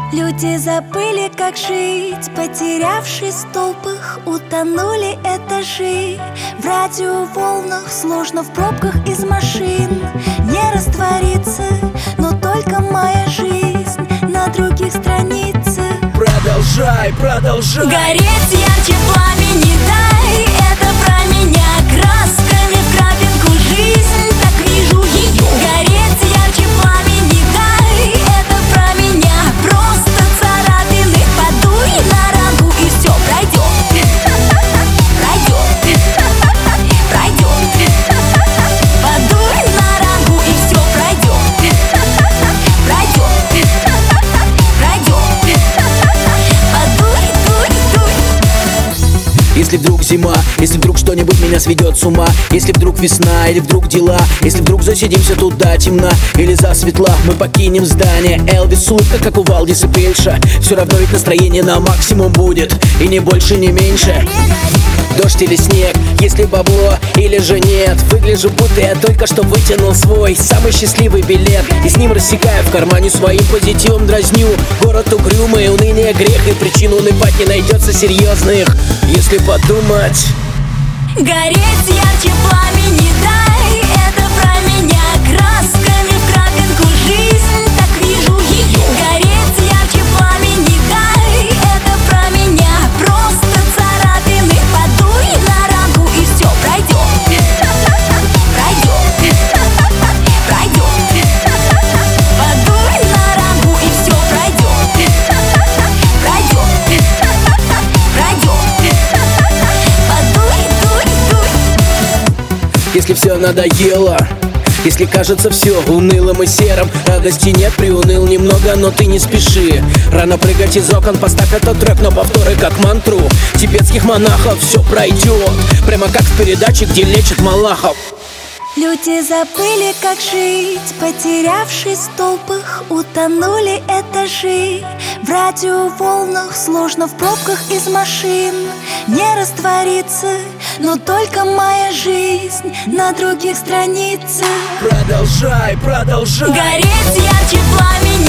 Люди забыли, как жить, потерявшись в толпах, утонули этажи. В радиоволнах сложно в пробках из машин не раствориться, но только моя жизнь на других страницах. Продолжай, продолжай. Гореть ярче пламени дай, это про меня красками в крапинку жизнь, так вижу ее. Гореть ярче пламени дай, это про меня просто царапины. Подуй на рамку и все пройдет. Пройдет, пройдет. Подуй на рамку и все пройдет. Пройдет, пройдет. Подуй, дуй, дуй. Если вдруг зима, если вдруг что-нибудь меня сведет с ума, если вдруг весна или вдруг дела, если вдруг засидимся туда темна или засветла, мы покинем здание. Элвис, улыбка, как у Валдиса Пельша. Все равно ведь настроение на максимум будет, и не больше, не меньше. Дождь или снег, если бабло или же нет. Выгляжу, будто я только что вытянул свой самый счастливый билет, и с ним рассекаю в кармане своим позитивом, дразню город угрюмый, уныние грех, и причин унывать не найдется серьезных, если подумать. Гореть ярче пламени дай, это про меня красками в крапинку жизнь, так вижу ее. Гореть ярче пламени дай, это про меня просто царапины. Подуй на рамку и все пройдет. Пройдет, пройдет. Подуй на рамку и все пройдет. Пройдет, пройдет. Подуй, дуй, дуй. Если все надоело, если кажется все унылым и серым, радости нет, приуныл немного, но ты не спеши. Рано прыгать из окон, поставь этот трек на повторы, как мантру тибетских монахов. Все пройдет, прямо как в передаче, где лечат малахов. Люди забыли, как жить, потерявшись в толпах, утонули этажи. В радиоволнах сложно в пробках из машин не раствориться, но только моя жизнь на других страницах. Продолжай, продолжай. Гореть ярче пламени